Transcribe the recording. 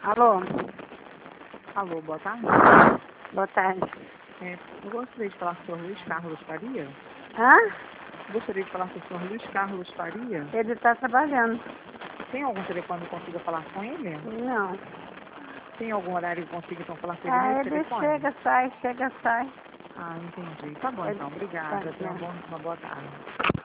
Alô? Alô, boa tarde. Boa tarde. Eu gostaria de falar com o senhor Luiz Carlos Faria. Hã? Gostaria de falar com o senhor Luiz Carlos Faria. Ele está trabalhando. Tem algum telefone que eu consiga falar com ele? Não. Tem algum horário que eu consiga então falar com ele Ah, nesse ele telefone? chega, sai. Ah, entendi. Tá bom então, obrigada. Tá, Tenha né? uma boa tarde.